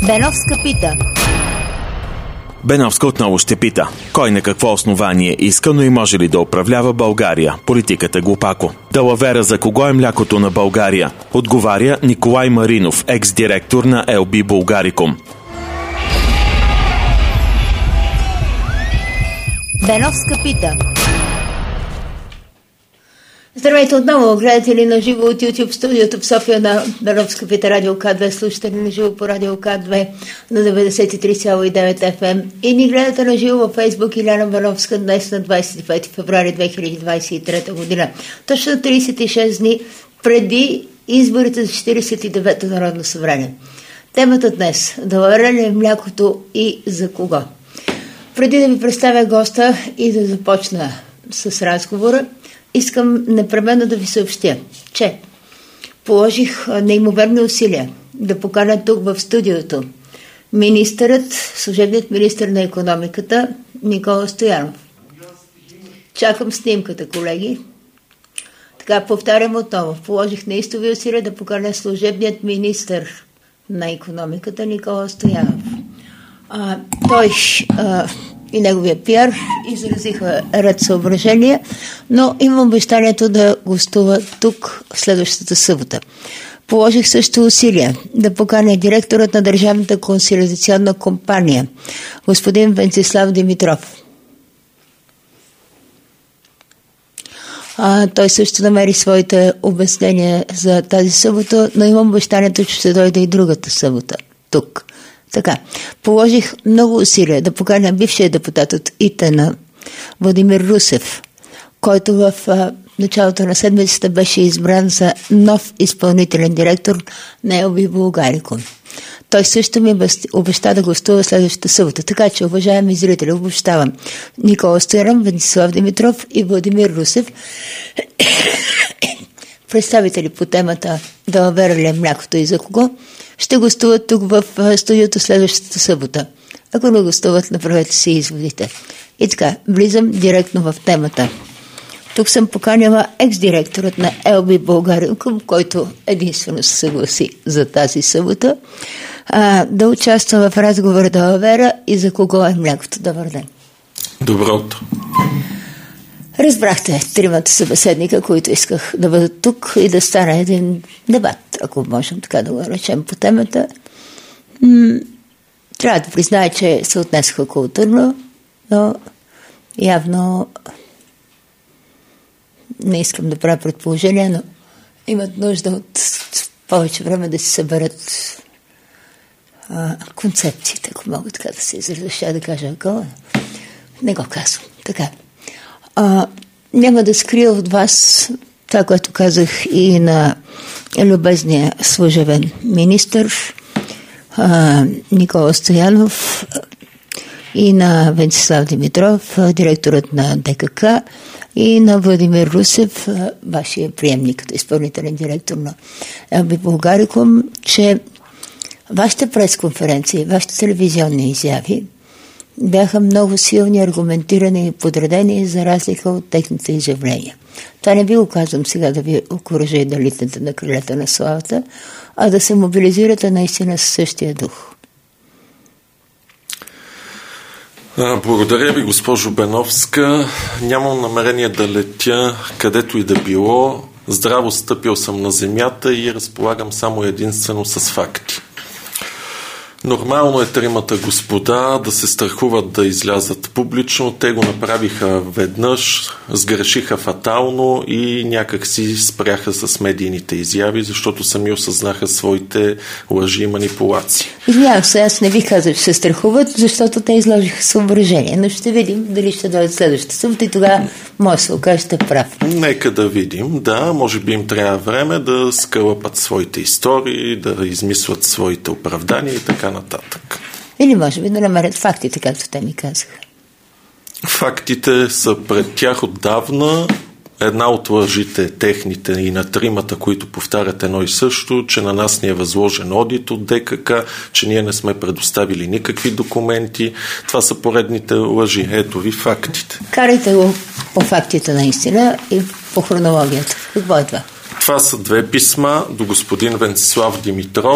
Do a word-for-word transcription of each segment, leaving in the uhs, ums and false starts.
Беновска пита. Беновска отново ще пита. Кой на какво основание иска, но и може ли да управлява България? Политиката глупако. Далавера за кого е млякото на България? Отговаря Николай Маринов, екс-директор на Ел Би Булгарикум. Беновска пита. Здравейте отново, гледате ли на живо от YouTube студиото в София на Беновска пита, радио К две, слушате ли на живо по радио К две на деветдесет и три цяло и девет Еф Ем и ни гледате на живо във Фейсбук Иляна Беновска днес на двадесет и пети февруари две хиляди двадесет и трета година. Точно тридесет и шест дни преди изборите за четиридесет и девето Народно събрание. Темата днес – далавера ли е млякото и за кого? Преди да ви представя госта и да започна с разговора, искам непременно да ви съобщя, че положих неимоверни усилия да поканя тук в студиото министърът, служебният министър на икономиката Никола Стоянов. Чакам снимката, колеги. Така, повтарям отново. Положих неистови усилия да поканя служебният министър на икономиката Никола Стоянов. А, той а, и неговия пиар изразиха ред съображения, но имам обещанието да гостува тук следващата събота. Положих също усилия да поканя директорът на Държавната консолидационна компания, господин Венцислав Димитров. А, той също намери своите обяснения за тази събота, но имам обещанието, че ще дойде и другата събота тук. Така, положих много усилия да поканя бившия депутат от ИТН Владимир Русев, който в а, началото на седмицата беше избран за нов изпълнителен директор на Ел Би Булгарикум. Той също ми обеща да гостува следващата събота. Така че, уважаеми зрители, обещавам Никола Стоянов, Венцислав Димитров и Владимир Русев, представители по темата далавера ли е млякото и за кого, ще гостуват тук в студиото следващата събота. Ако не гостуват, направете си изводите. И така, влизам директно в темата. Тук съм поканяла екс-директорът на Ел Би Булгарикум, който единствено се съгласи за тази събота, а, да участва в разговора далавера и за кого е млякото. Добър ден. Добро утро. Разбрахте тримата събеседника, които исках да бъдат тук и да стане един дебат, ако можем така да го речем по темата. М- трябва да призная, че се отнесаха културно, но явно не искам да правя предположение, но имат нужда от повече време да си съберат а, концепциите, ако мога така да се изразя, ще да кажа акъла. Не го казвам. Така. А, няма да скрия от вас това, което казах и на любезния служебен министър а, Никола Стоянов и на Венцислав Димитров, директорът на Д К К, и на Владимир Русев, вашия приемник като изпълнителен директор на Ел Би Булгарикум, че вашите пресконференции, вашите телевизионни изяви бяха много силни, аргументирани и подредени за разлика от техните изявления. Това не ви го казвам сега да ви окуража и да литнете на крилета на славата, а да се мобилизирате наистина със същия дух. Благодаря ви, госпожо Беновска. Нямам намерение да летя където и да било. Здраво стъпил съм на земята и разполагам само единствено с факти. Нормално е тримата господа да се страхуват да излязат публично. Те го направиха веднъж, сгрешиха фатално и някак си спряха с медийните изяви, защото сами осъзнаха своите лъжи и манипулации. Извинявам се, аз не ви казах, че се страхуват, защото те изложиха съображения, но ще видим дали ще дойдат следващата събота и тогава може да се окажете прав. Нека да видим. Да, може би им трябва време да скълъпат своите истории, да измислят своите оправдания и така нататък. Или може би да намерят фактите, както те ми казаха. Фактите са пред тях отдавна. Една от лъжите техните и на тримата, които повтарят едно и също, че на нас ни е възложен одит от Д К К, че ние не сме предоставили никакви документи. Това са поредните лъжи. Ето ви фактите. Карайте го по фактите наистина и по хронологията. Какво е това? Това са две писма до господин Венцислав Димитров,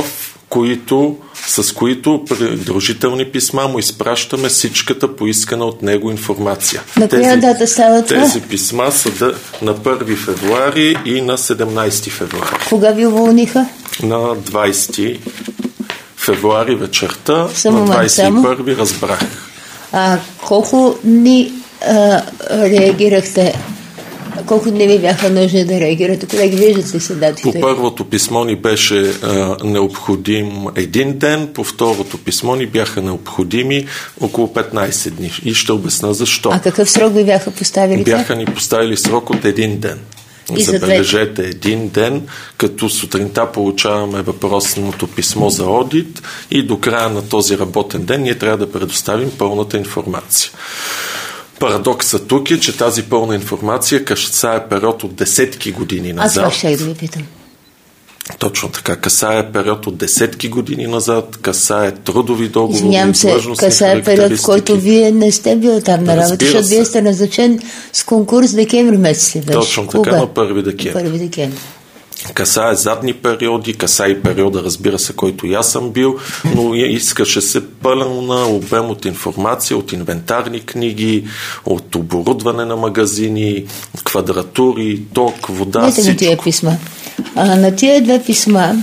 които, с които придружителни писма му изпращаме всичката поискана от него информация. На коя дата става това? Тези писма са да, на първи февруари и на седемнайсети февруари. Кога ви уволниха? На двайсети февруари вечерта, Само на двайсет и първи разбрах. А колко дни а, реагирахте? Колко дни ви бяха нужни да реагирате? Колеги, виждат ли се датите? По първото писмо ни беше а, необходим един ден, по второто писмо ни бяха необходими около петнайсет дни. И ще обясна защо. А какъв срок ви бяха поставили? Бяха ни поставили срок от един ден. И забележете, един ден, като сутринта получаваме въпросното писмо за одит и до края на този работен ден ние трябва да предоставим пълната информация. Парадоксът тук е, че тази пълна информация касае период от десетки години назад. Аз ще да ви питам. Точно така. Касае период от десетки години назад, касае трудови договори. Извинявам се, касае период, в който вие не сте бил там на работа, защото вие сте назначен с конкурс декември месец ли беше? Точно така, Кога? на първи декември. първи декември. Касае задни периоди, касае и периода, разбира се, който и аз съм бил, но искаше се пълен на обем от информация, от инвентарни книги, от оборудване на магазини, квадратури, ток, вода, Дайте всичко. на тия писма. А, на тия две писма,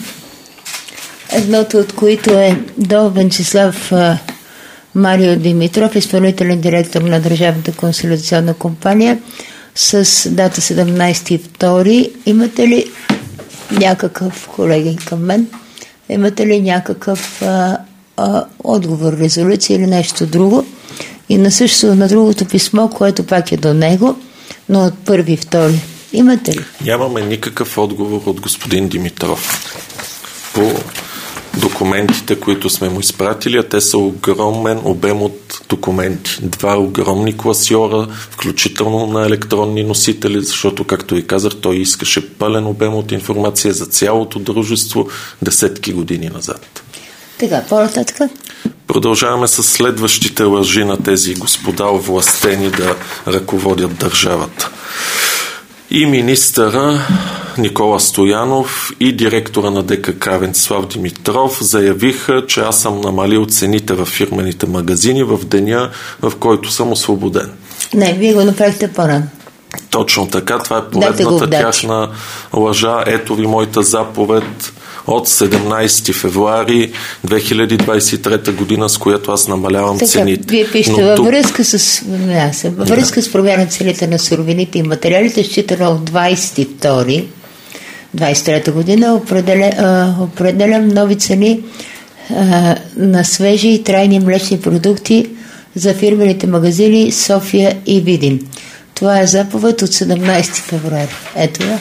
едното от които е до Венчеслав а, Марио Димитров, изпълнителен директор на Държавната консолидационна компания, с дата седемнайсети февруари. Имате ли някакъв, колеги към мен, имате ли някакъв а, а, отговор, резолюция или нещо друго? И на същото, на другото писмо, което пак е до него, но от първи и втори. Имате ли? Нямаме никакъв отговор от господин Димитров по документите, които сме му изпратили, а те са огромен обем от документи. Два огромни класьора, включително на електронни носители, защото, както ви казах, той искаше пълен обем от информация за цялото дружество десетки години назад. Така, по-нататък? Продължаваме с следващите лъжи на тези господа овластени да ръководят държавата. И министъра Никола Стоянов и директора на ДКК Венцислав Димитров заявиха, че аз съм намалил цените в фирмените магазини в деня, в който съм освободен. Не, вие го направихте по-рано. Точно така, това е поредната тяхна лъжа. Ето ви моята заповед от седемнайсети февруари две хиляди двайсет и трета година, с която аз намалявам така, цените. Вие пишете във връзка с, във връзка да. с промяна цените на суровините и материалите, считано от двайсети втори двайсет и трета година, определя, а, определям нови цени а, на свежи и трайни млечни продукти за фирмените магазини София и Видин. Това е заповед от седемнайсети февруари. Ето я.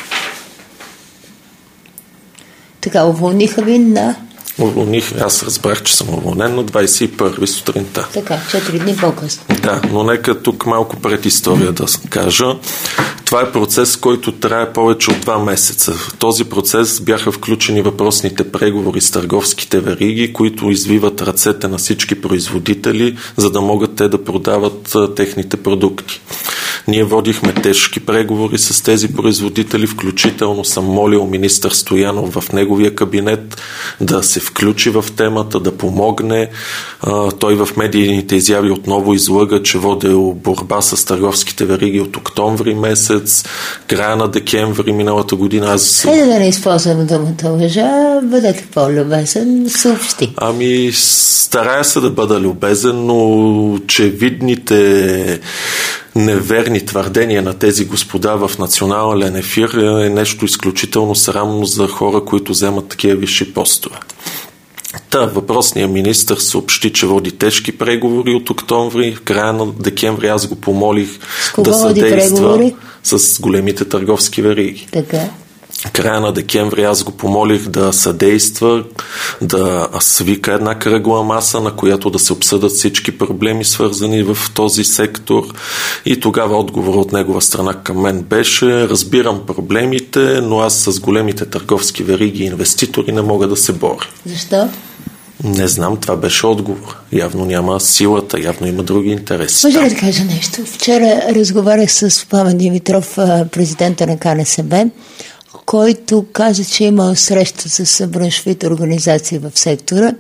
Така, уволниха ви на... Уволних, аз разбрах, че съм уволнен на двайсет и първи сутринта. Така, четири дни по-късно. Да, но нека тук малко пред история да кажа. Това е процес, който трае повече от два месеца. В този процес бяха включени въпросните преговори с търговските вериги, които извиват ръцете на всички производители, за да могат те да продават а, техните продукти. Ние водихме тежки преговори с тези производители, включително съм молил министър Стоянов в неговия кабинет да се включи в темата, да помогне. А, той в медийните изяви отново излъга, че водил борба с търговските вериги от октомври месец, края на декември миналата година. Аз... Хайде да не използвам думата лъжа, бъдете по-любезен, съобщи. Ами, старая се да бъда любезен, но очевидните неверни твърдения на тези господа в национален ефир е нещо изключително срамно за хора, които вземат такива висши постове. Та, въпросният министър съобщи, че води тежки преговори от октомври. В края на декември аз го помолих да съдейства с големите търговски вериги. Така. Края на декември аз го помолих да съдейства, да свика една кръгла маса, на която да се обсъдат всички проблеми, свързани в този сектор. И тогава отговор от негова страна към мен беше: разбирам проблемите, но аз с големите търговски вериги и инвеститори не мога да се боря. Защо? Не знам, това беше отговор. Явно няма силата, явно има други интереси. Може ли да кажа нещо? Вчера разговарях с Пламен Димитров, президента на КНСБ, който каза, че има среща с браншовите организации в сектора,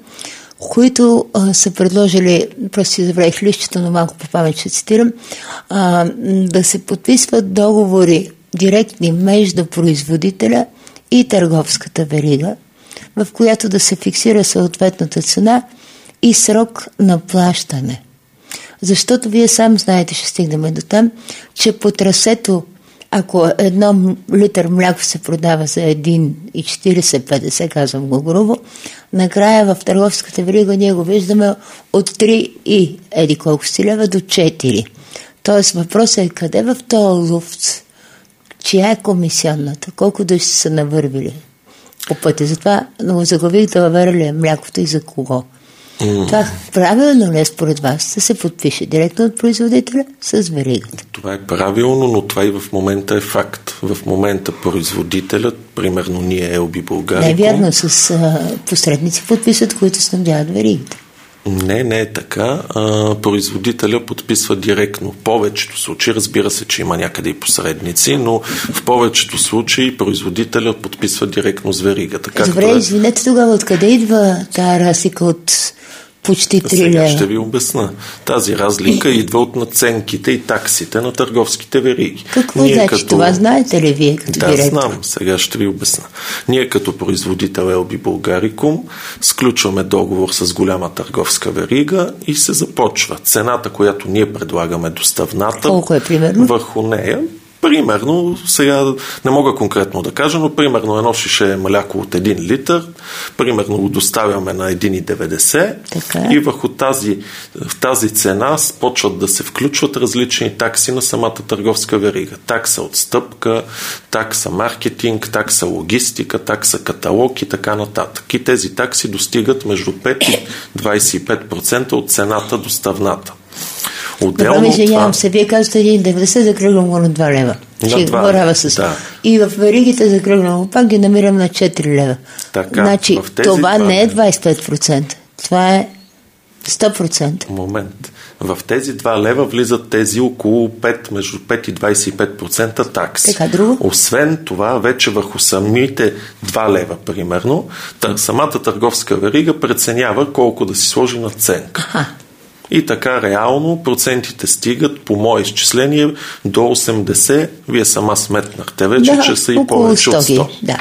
които а, са предложили, просто си забравих лището, но малко по памет ще цитирам, а, да се подписват договори директни между производителя и търговската верига, в която да се фиксира съответната цена и срок на плащане. Защото вие сам знаете, ще стигнем до там, че по трасето, ако едно литър мляко се продава за един и четирийсет петдесет, казвам го грубо, накрая в търговската верига ние го виждаме от три и еди колко си лева до четири. Тоест въпросът е къде в този луфт, чия е комисионната, колко души са навървили по пътя. Затова много заглавих да въвери е млякото и за кого. Mm. Това правилно ли е според вас да се подпише директно от производителя с веригата? Това е правилно, но това и в момента е факт. В момента производителят, примерно ние Ел Би Булгарикум... Не е вярно, с а, посредници подписват, които снабдяват веригата. Не, не е така. А, производителя подписва директно. В повечето случаи, разбира се, че има някъде и посредници, но в повечето случаи производителя подписва директно с веригата. Добре, е... извинете тогава, откъде идва тази разлика от почти три лева? Сега ще ви обясна. Тази разлика и... идва от надценките и таксите на търговските вериги. Какво Ние значи като... това? Знаете ли вие като да, директор? Да, знам. Сега ще ви обясна. Ние като производител Ел Би Булгарикум сключваме договор с голяма търговска верига и се започва. Цената, която ние предлагаме доставната... Колко е примерно? Върху нея... Примерно, сега не мога конкретно да кажа, но примерно едно шише мляко от един литър, примерно го доставяме на един и деветдесет и върху тази, в тази цена почват да се включват различни такси на самата търговска верига. Такса отстъпка, такса маркетинг, такса логистика, такса каталог и така нататък. И тези такси достигат между пет и двадесет и пет процента от цената доставната. Добре, ми извинявам се, вие казвате един и деветдесет, закръглям го на два лева. На два, с... да. И в веригите закръглям го, пак ги намирам на четири лева. Така, значи, това два... не е двадесет и пет процента, това е сто процента. Момент. В тези два лева влизат тези около пет, между пет и двадесет и пет процента такси. Така, друго? Освен това, вече върху самите два лева, примерно, самата търговска верига преценява колко да си сложи надценка. Аха. И така реално процентите стигат, по мое изчисление, до осемдесет. Вие сама сметнахте вече, да, че са и повече от сто. Да,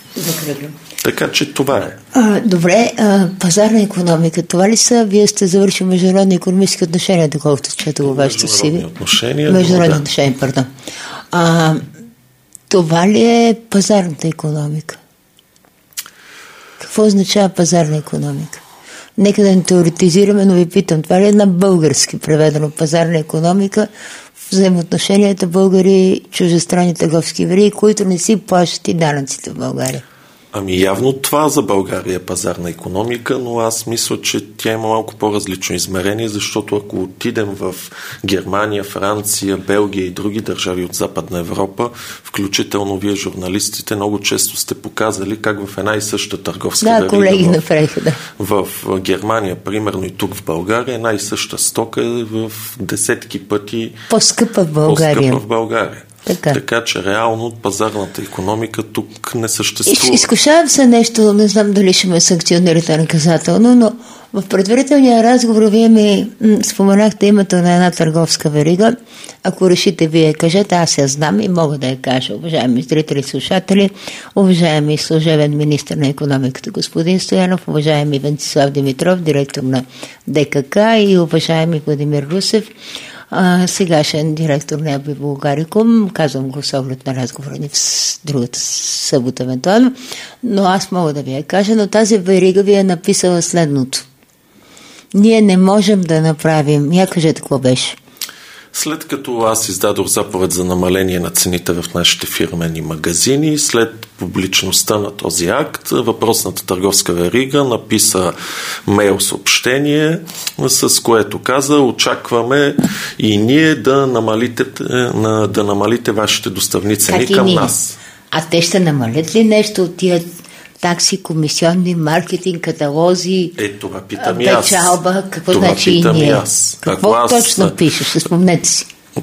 така че това е. А, добре, а, пазарна икономика, това ли са? Вие сте завършили международни икономически отношения, доколкото чето го вашето си. Международни отношения. Международни да. отношения, пардон. А, това ли е пазарната икономика? Какво означава пазарна икономика? Нека да не теоретизираме, но ви питам, това ли е на български преведено пазарна икономика, взаимоотношенията българи, чуждестранни търговски вериги, които не си плащат и данъците в България? Ами явно това за България е пазарна икономика, но аз мисля, че тя има малко по-различно измерение, защото ако отидем в Германия, Франция, Белгия и други държави от Западна Европа, включително вие журналистите, много често сте показали как в една и съща търговска да, верига. колеги направиха, да. В Германия, примерно и тук в България, една и съща стока е в десетки пъти по-скъпа в България. По-скъпа в България. Така. така че реално пазарната икономика тук не съществува. Изкушавам се нещо, не знам дали ще ме санкционирате наказателно, но в предварителния разговор вие ми м- споменахте името на една търговска верига. Ако решите вие кажете, аз я знам и мога да я кажа. Уважаеми зрители и слушатели, уважаеми служебен министър на икономиката господин Стоянов, уважаеми Венцислав Димитров, директор на ДКК и уважаеми Владимир Русев, А, сегашен директор на Ел Би Булгарикум, казвам го с оглед на разговора ни в другата събота евентуално, но аз мога да ви я кажа, но тази верига ви е написала следното. Ние не можем да направим, я кажете какво беше. След като аз издадох заповед за намаление на цените в нашите фирмени магазини, след публичността на този акт, въпросната търговска верига написа мейл съобщение, с което каза, очакваме и ние да намалите, да намалите вашите доставни цени към нас. А те ще намалят ли нещо от тия такси, комисионни, маркетинг, каталози, е, това питам и аз. печалба? Какво това значи и ние? Аз. Какво аз... точно пишеш? Спомнете си.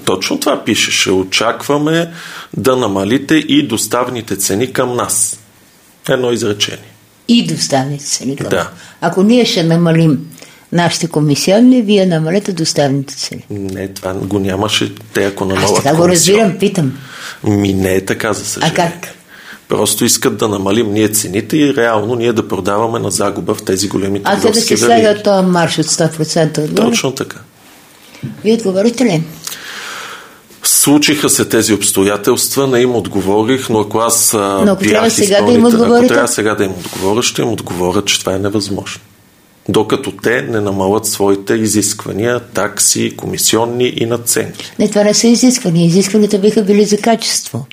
Точно това пишеше. Очакваме да намалите и доставните цени към нас. Едно изречение. И доставните цени към да. нас. Ако ние ще намалим нашите комисионни, вие намалете доставните цени. Не, това го нямаше. Те ако намалят комисионни. Аз така го разбирам, питам. Ми не е така, за съжаление. А как? Просто искат да намалим ние цените и реално ние да продаваме на загуба в тези големи търговски вериги. А те да се следят този марш от сто процента отгоре? Точно така. Вие отговорите ли? Случиха се тези обстоятелства, не им отговорих, но ако аз но ако бях трябва сега да им отговорите? Ако трябва сега да им отговоря, ще им отговоря, че това е невъзможно. Докато те не намалят своите изисквания, такси, комисионни и надцени. Не, това не са изисквания. Изискванията биха били за качество.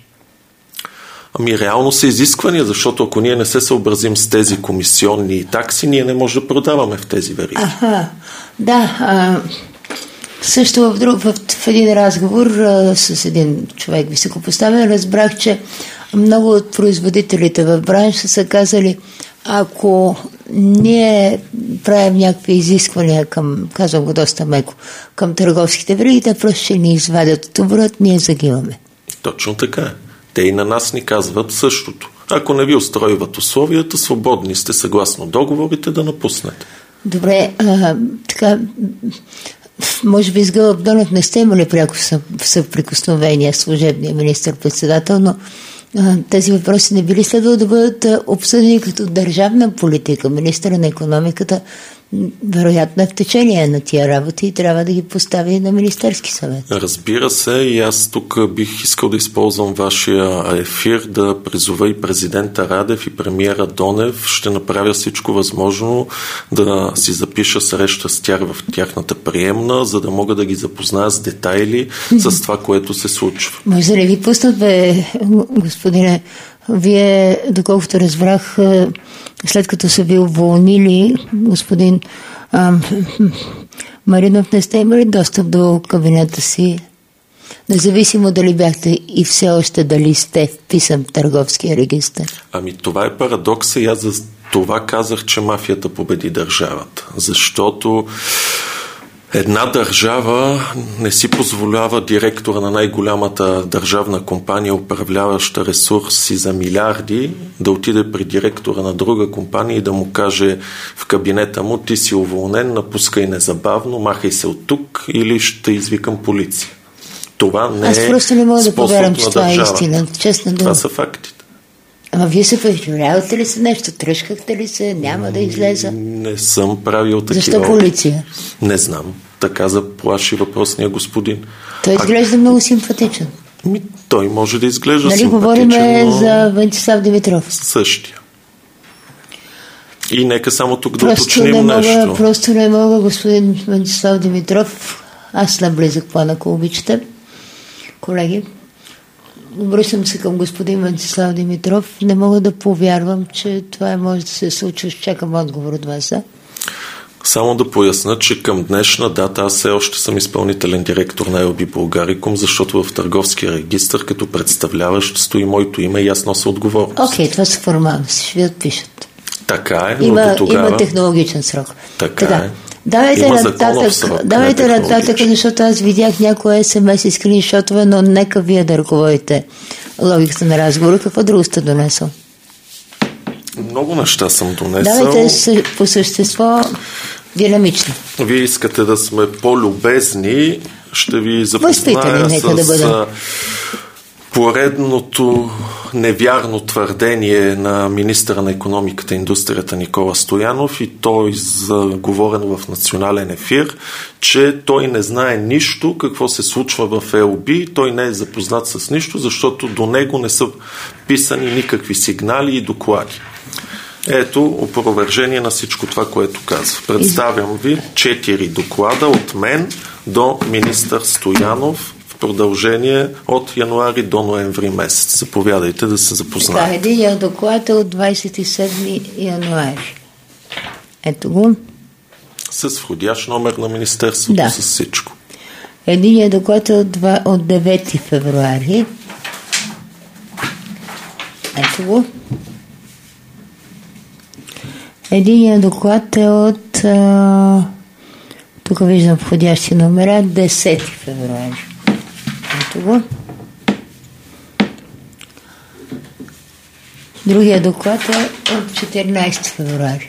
Ами реално са изисквания, защото ако ние не се съобразим с тези комисионни и такси, ние не можем да продаваме в тези вериги. Аха, да. А, също в, друг, в, в един разговор а, с един човек високопоставен разбрах, че много от производителите в бранша са казали, ако ние правим някакви изисквания към, казвам го доста меко, към търговските вериги, те просто ще ни извадят от оборот, ние загиваме. Точно така е. Те и на нас ни казват същото. Ако не ви устройват условията, свободни сте съгласно договорите да напуснете. Добре, а, така, може би с Гълъб Донев не сте имали пряко съприкосновение с служебния министър-председател, но а, тези въпроси не били следвало да бъдат обсъдени като държавна политика. Министър на икономиката вероятно е в течение на тия работи и трябва да ги постави на Министерски съвет. Разбира се, и аз тук бих искал да използвам вашия ефир да призова и президента Радев и премиера Донев. Ще направя всичко възможно да си запиша среща с тях в тяхната приемна, за да мога да ги запозная с детайли с това, което се случва. Може да ли ви пуснат, бе, господине? Вие, доколкото разбрах, след като са ви уволнили, господин а, Маринов, не сте имали достъп до кабинета си, независимо дали бяхте и все още дали сте вписан в търговския регистър? Ами това е парадокса и аз за това казах, че мафията победи държавата. Защото една държава не си позволява директора на най-голямата държавна компания, управляваща ресурси за милиарди, да отиде при директора на друга компания и да му каже в кабинета му: ти си уволнен, напускай незабавно, махай се от тук или ще извикам полиция. Това не е способ на държавата. Аз просто не мога да повярвам, че това е истина. Честно дума. Това са фактите. Ама вие се впечатлявате ли се нещо? Тръшкахте ли се? Няма да излеза? Не съм правил такива. Защо полиция? Не знам. Така заплаши въпросния господин. Той изглежда а... много симпатичен. Ми, той може да изглежда нали симпатичен, говориме но... за Венцислав Димитров? Същия. И нека само тук просто да уточним не мога, нещо. Просто не мога, господин Венцислав Димитров. Аз наблизах план, ако обичате. Колеги, обръщам се към господин Венцислав Димитров. Не мога да повярвам, че това може да се случи. Чакам отговор от вас, да? Само да поясна, че към днешна дата аз все още съм изпълнителен директор на Ел Би Булгарикум, защото в търговския регистър като представляващ стои моето име и аз нося отговорност. Окей, okay, това са формалности, ще ви отпишат. Така е, но има, до тогава... Има технологичен срок. Така, така е. Давайте нататък, срок, давайте нататък, защото аз видях някои ес ем ес и скриншотове, но нека вие да ръководите логиката на разговора. Какво друго сте донесъл? Много неща съм донесъл. Давайте по същество динамично. Вие искате да сме по-любезни. Ще ви запозная с да поредното невярно твърдение на министъра на икономиката и индустрията Никола Стоянов, и той заговорено в национален ефир, че той не знае нищо какво се случва в Ел Би, той не е запознат с нищо, защото до него не са писани никакви сигнали и доклади. Ето опровержение на всичко това, което казва. Представям ви четири доклада от мен до министър Стоянов в продължение от януари до ноември месец. Заповядайте да се запознаете. Да, единият доклад е от двадесет и седми януари. Ето го. С входящ номер на министерството, да. С всичко. Единият доклад е от, от девети февруари. Ето го. Единият доклад е от а, тук виждам входящи номера, десети февруари. ето го. Другия доклад е от четиринайсети февруари.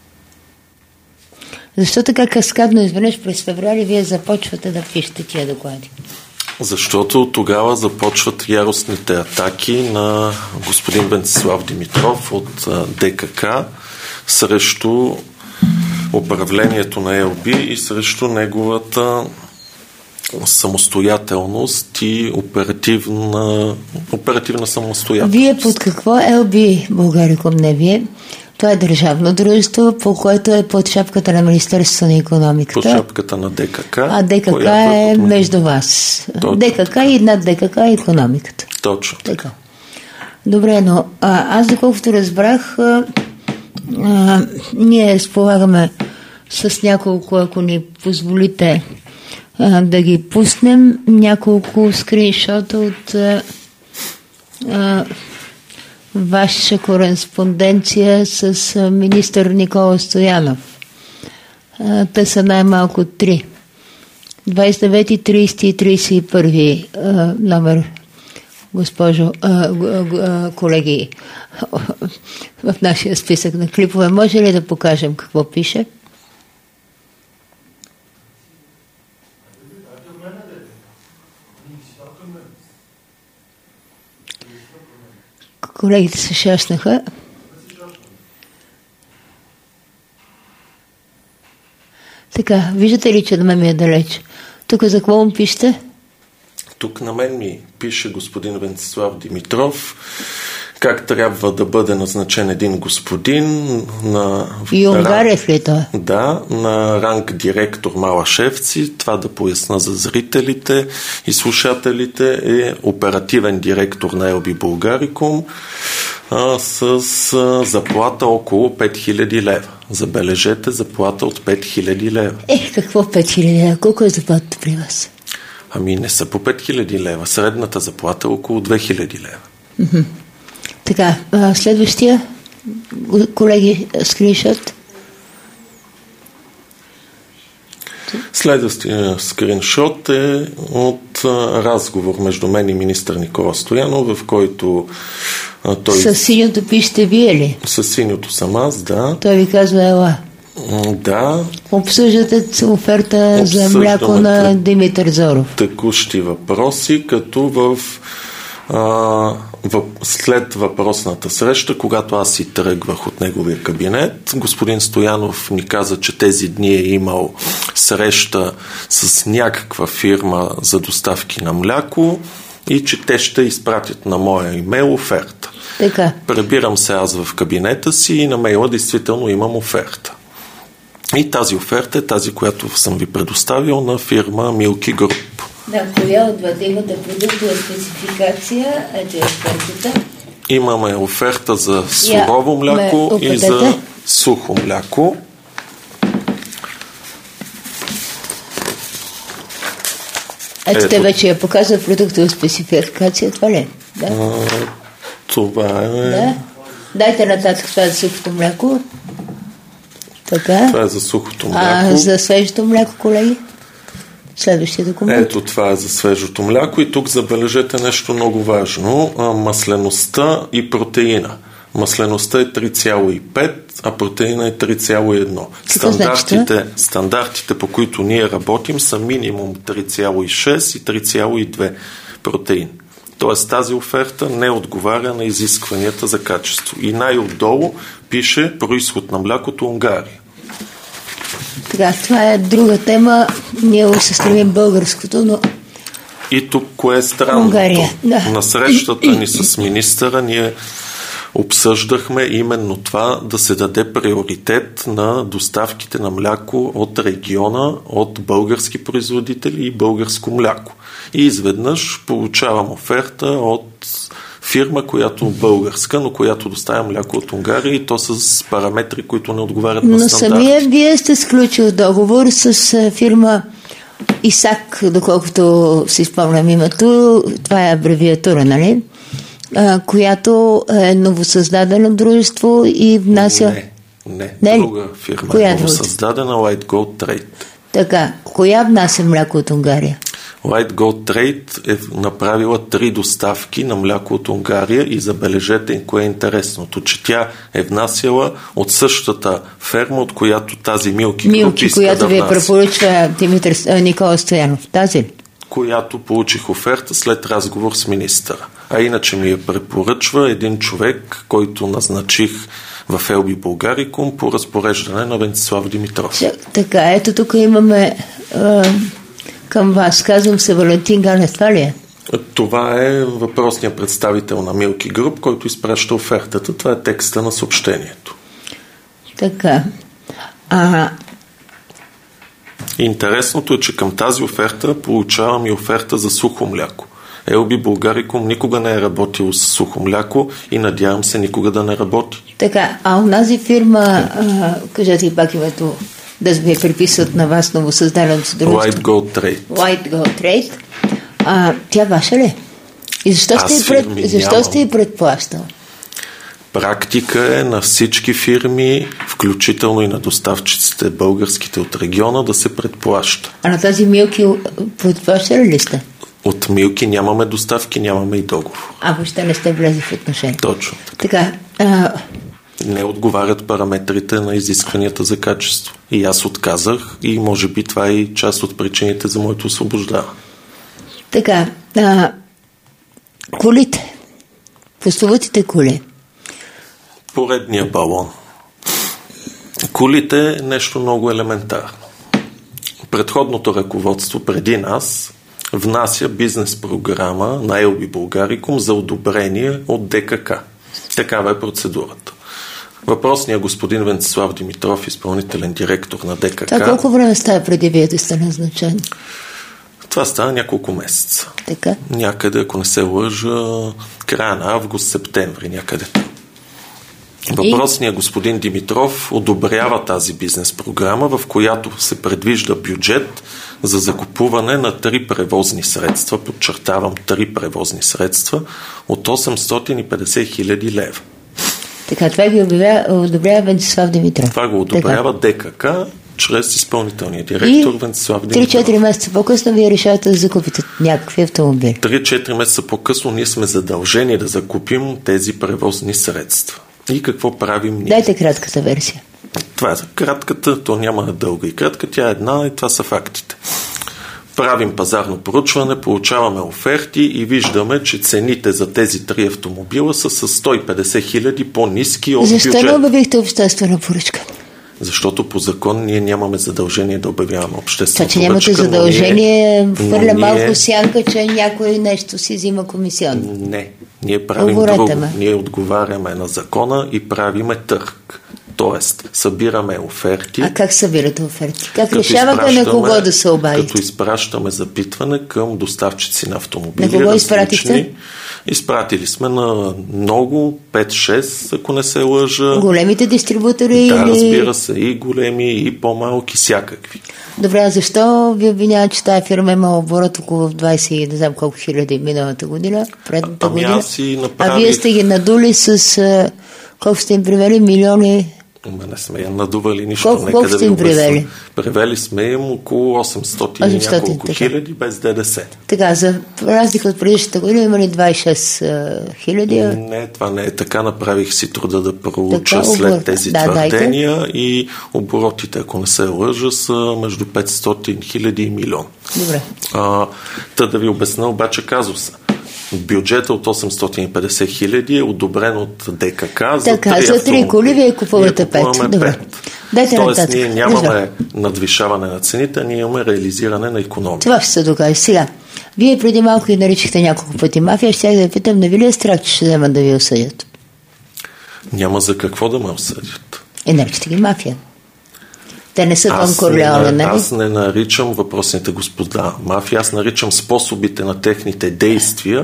Защо така каскадно изведнъж през февруари вие започвате да пишете тия доклади? Защото тогава започват яростните атаки на господин Венцислав Димитров от ДКК срещу управлението на ел би и срещу неговата самостоятелност и оперативна, оперативна самостоятелност. Вие под какво ел би Българикум, не вие? Това е държавно дружество, по което е под шапката на Министерството на икономиката. Под шапката на ДКК. А ДКК е, е между вас. Точно. ДКК и над ДКК е икономиката. Точно. Така. Добре, но а, аз доколкото разбрах, а, а, ние разполагаме с няколко, ако ни позволите а, да ги пуснем, няколко скриншота от а, а, ваша кореспонденция с а, министър Никола Стоянов. А, те са най-малко три. двайсет и девети, трийсети и трийсет и първи а, номер. Госпожо, а, а, колеги, в нашия списък на клипове, може ли да покажем какво пише? Колегите се шашнаха. Така, виждате ли, че на мен ми е далеч? Тук за какво му пишете? Тук на мен ми пише господин Венцислав Димитров как трябва да бъде назначен един господин на... И Унгарев ли той? Да, на ранг директор Малашевци. Това да поясна за зрителите и слушателите е оперативен директор на ел би Булгарикум а, с а, заплата около пет хиляди лева. Забележете, заплата от пет хиляди лева. Ех, какво пет хиляди лева? Колко е заплата при вас? Ами не са по пет хиляди лева. Средната заплата е около две хиляди лева. Mm-hmm. Така, а, следващия, колеги, скриншот. Следващия скриншот е от а, разговор между мен и министър Никола Стоянов, в който а, той... С синьото пишете вие ли? С синьото съм аз, да. Той ви казва ела. Да. Обсъждате оферта за мляко на Димитър Зоров. Текущи въпроси, като в, а, в след въпросната среща, когато аз си тръгвах от неговия кабинет, господин Стоянов ми каза, че тези дни е имал среща с някаква фирма за доставки на мляко и че те ще изпратят на моя имейл оферта. Така. Пребирам се аз в кабинета си и на мейла действително имам оферта. И тази оферта е тази, която съм ви предоставил на фирма Milky Group. Да, коя от двата имате продуктова спецификация? Ето е офертата. Имаме оферта за сурово мляко и за сухо мляко. Ето, Ето те вече я показват продуктова спецификация. Това ли е? Да. А, това е... Да. Дайте нататък това за сухото мляко. Така. Това е за сухото мляко. А за свежото мляко, колеги? Следващия документ. Ето, това е за свежото мляко и тук забележете нещо много важно. Маслеността и протеина. Маслеността е три цяло и пет, а протеина е три цяло и едно. Стандартите, стандартите, по които ние работим, са минимум три цяло и шест и три цяло и две протеин. Тоест тази оферта не отговаря на изискванията за качество. И най-отдолу пише произход на млякото Унгария. Така, това е друга тема. Ние се стремим българското, но... И тук кое е странното? Унгария, да. На срещата ни с министъра ние обсъждахме именно това да се даде приоритет на доставките на мляко от региона, от български производители и българско мляко. И изведнъж получавам оферта от фирма, която е българска, но която доставя мляко от Унгария и то с параметри, които не отговарят но на стандарти. Но самия вие сте сключил договор с фирма ИСАК, доколкото си спомням името, това е абревиатура, нали? А, която е новосъздадено дружество и внася... Не, не, не друга фирма коя е новосъздадена, White Gold Trade. Така, коя внася мляко от Унгария? White Gold Trade е направила три доставки на мляко от Унгария и забележете кое е интересното, че тя е внасяла от същата ферма, от която тази Милки Груп Милки, иска която да ви внася. препоръчва Димитър Никола Стоянов. Тази ли? Която получих оферта след разговор с министъра. А иначе ми я препоръчва един човек, който назначих в Ел Би Булгарикум по разпореждане на Венцислав Димитров. Така, ето тук имаме а, към вас, казвам се Валентин Ганев, това ли е? Това е въпросният представител на Милки Груп, който изпраща офертата. Това е текста на съобщението. Така. А... Интересното е, че към тази оферта получавам и оферта за сухо мляко. Ел Би Булгарикум никога не е работил с сухо мляко и надявам се никога да не работи. Така, а онази фирма, а, кажете и пак името, да ви приписват на вас новосъздаденото дружество. White Gold Trade. White Gold Trade. А, тя ваша ли? И защо Аз сте, пред, защо сте и предплащал? Практика е на всички фирми, включително и на доставчиците българските от региона, да се предплаща. А на тази Милки предплащали ли сте? От Милки нямаме доставки, нямаме и договор. А въобще не сте влезли в отношение. Точно. Така. А... Не отговарят параметрите на изискванията за качество. И аз отказах и може би това е и част от причините за моето освобождаване. Така. А... Колите. Прословутите коли. Поредния балон. Колите е нещо много елементарно. Предходното ръководство преди нас внася бизнес програма на Ел Би Булгарикум за одобрение от Д К К. Такава е процедурата. Въпросният господин Венцислав Димитров, изпълнителен директор на Д К К. Това колко време става преди вие да сте назначен? Това става няколко месеца. Така? Някъде, ако не се лъжа, края на август, септември, някъде там. Въпросният господин Димитров одобрява тази бизнес програма, в която се предвижда бюджет за закупуване на три превозни средства, подчертавам три превозни средства, от осемстотин и петдесет хиляди лева. Така, това ги одобрява Венцислав Димитров. Това го одобрява Д К К чрез изпълнителния директор Венцислав Димитров. три-четири месеца по-късно вие решавате да закупите някакви автомобили. три-четири месеца по-късно ние сме задължени да закупим тези превозни средства. И какво правим ние? Дайте кратката версия. Това е кратката, то няма дълга и кратка, тя е една и това са фактите. Правим пазарно поручване, получаваме оферти и виждаме, че цените за тези три автомобила са с сто и петдесет хиляди по-ниски от Защо бюджет. не обявихте обществена поръчка? Защото по закон ние нямаме задължение да обявяваме обществена поръчка. Това, че нямате задължение, хвърля малко ние... сянка, че някой нещо си взима комисионно. Не, ние правим Говорете друго. ме. Ние отговаряме на закона и правиме търг. Тоест, събираме оферти. А как събирате оферти? Как решавате на кого да се обадите? Като изпращаме запитване към доставчици на автомобили. На кого изпратихте? Изпратили сме на много, пет-шест, ако не се лъжа. Големите дистрибутори да, или... разбира се, и големи, и по-малки, всякакви. Добре, а защо ви обвиняват, че тази фирма има оборот около двайсет, не знам колко хиляди миналата година, предната ами година? Аз си направих... А вие сте ги надули с... Колко сте им привели? Милиони... Ма не сме я надували нищо. Колко, Нека колко да сте им привели? Превели сме им около осемстотин и няколко така. хиляди без Д Д С. Така, за разлика от предишната година има ли двайсет и шест хиляди? Не, това не е така. Направих си труда да проуча така, след обор... тези да, твърдения дайте. И оборотите, ако не се лъжа, са между петстотин хиляди и милион. Добре. А, та да ви обясня обаче казуса. Бюджета от осемстотин и петдесет хиляди е одобрен от Д К К за така, три за три коли вие купувате пет. Добре. Дайте Тоест нататък. ние нямаме надвишаване на цените, ние имаме реализиране на икономия. Това ще се докаже. Сега, вие преди малко ги наричахте няколко пъти мафия, ще да ви питам, не ви ли е страх, че ще вземат да ви осъдят? Няма за какво да ме осъдят. Е, наричате ги мафия. Те не са Аз, конкурляване, нали? аз не наричам въпросните господа мафия, аз наричам способите на техните действия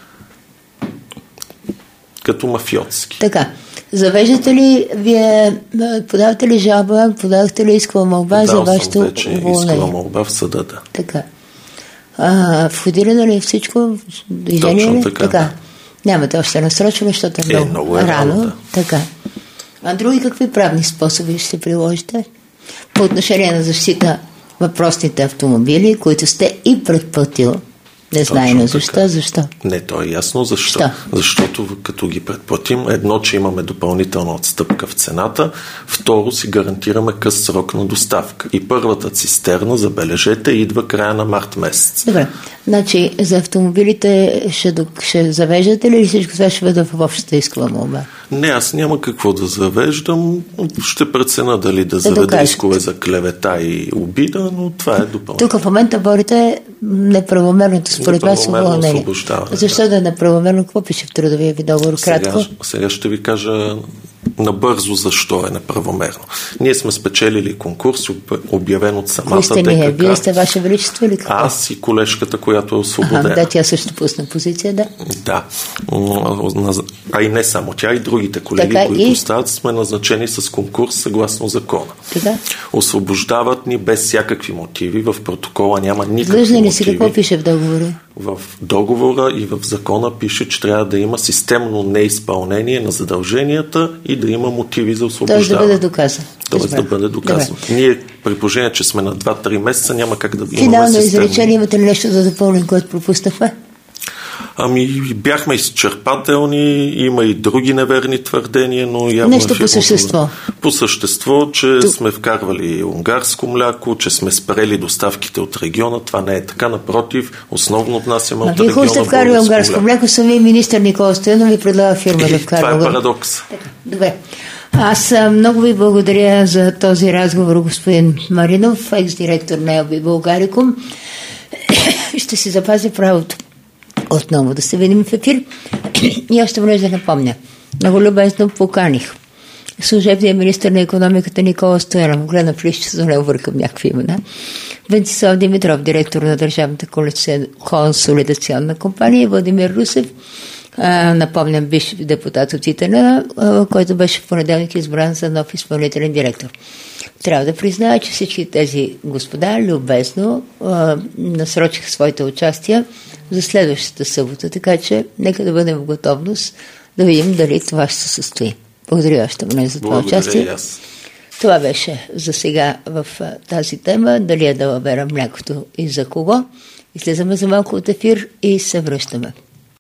като мафиотски. Така, завеждате ли, вие подавате ли жалба, подавате ли искала молба за вашето уволнение? Подал съм вече искала молба в съда, да. Така. А, входирано ли всичко? Движение Точно ли? така, така. да. Нямате още насрочено, защото е много, е, много е рано. рано да. Така. А други какви правни способи ще приложите? По отношение на защита въпросните автомобили, които сте и предплатил. Не знайно защо, защо? Не, то е ясно защо. Що? Защото като ги предплатим, едно, че имаме допълнителна отстъпка в цената, второ, си гарантираме къс срок на доставка. И първата цистерна, забележете, идва края на март месец. Добре, значи за автомобилите ще, ще завеждате ли или всичко това ще бъде в общата искова молба? Не, аз няма какво да завеждам. Ще преценя дали да, да заведа докажете. Искове за клевета и обида, но това е допълнително. Тук в момента борите неправомерното според вас уволнение. Защо да, да е неправомерно? Какво пише в трудовия ви договор? Кратко? Сега, сега ще ви кажа набързо защо е неправомерно. Ние сме спечелили конкурс, обявен от самата Кой сте ДКК. ние? Вие сте Ваше Величество или какво? Аз и колежката, която е освободена. Ага, да, тя също пусна позиция, да. Да. А и не само тя, и другите колеги, така, които и... остават, сме назначени с конкурс съгласно закона. Така? Освобождават ни без всякакви мотиви. В протокола няма никакви Длъжни ли мотиви. си какво пише в договора? В договора и в закона пише, че трябва да има системно неизпълнение на задълженията и да има мотиви за освобождаване. Тоест да бъде доказан. Тоест да бъде доказано. Ние, при положение, че сме на два-три месеца, няма как да имаме системно. Финално изречение, имате ли нещо да допълним, което пропуснахме? Ами, бяхме изчерпателни, има и други неверни твърдения, но явно... Нещо по същество. По същество, че Тук. сме вкарвали унгарско мляко, че сме спрели доставките от региона. Това не е така, напротив, основно отнасяме от региона. Вие хубаво сте вкарали унгарско мляко, самия министър Никола Стоянов ви предлага фирма да вкарва. Това е парадокс. Добре. Аз много ви благодаря за този разговор, господин Маринов, екс-директор на Ел Би Българикум. Ще си запазя правото отново да се видим в ефир. И още веднъж да напомня. Много любезно поканих служебния министър на икономиката Никола Стоянов. Гледам в лище, за да не объркам някакви имена. Венцислав Димитров, директор на Държавната консолидационна компания, и Владимир Русев, а, напомням, бивш депутат от ИТН, а, който беше в понеделник избран за нов изпълнителен директор. Трябва да призная, че всички тези господа любезно а, насрочиха своите участия за следващата събота, така че нека да бъдем в готовност да видим дали това ще се състои. Благодаря още веднъж за това участие. Това беше за сега в а, тази тема. Дали е далавера млякото и за кого. Излизаме за малко от ефир и се връщаме.